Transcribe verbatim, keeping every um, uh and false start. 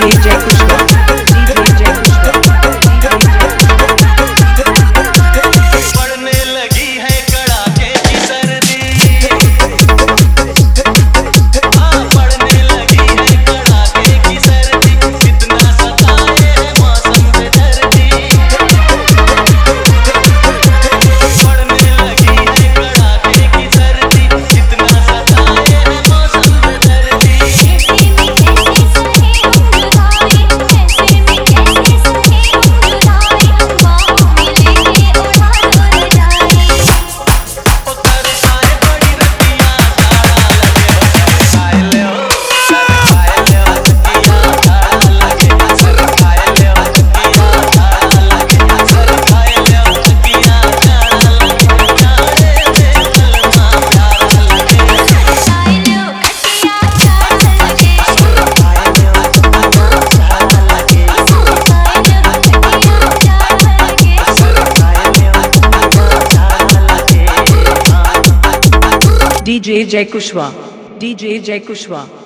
Jay Kushwaha, D J Jay Kushwaha, D J Jay पड़ने लगी है कड़ाके की सर्दी, हाँ पड़ने लगी है कड़ाके की सर्दी, कितना सताए है मौसम बेदर्दी। पड़ने लगी है कड़ाके की सर्दी, कितना सताए है मौसम बेदर्दी। D J Jay Kushwaha, D J Jay Kushwaha.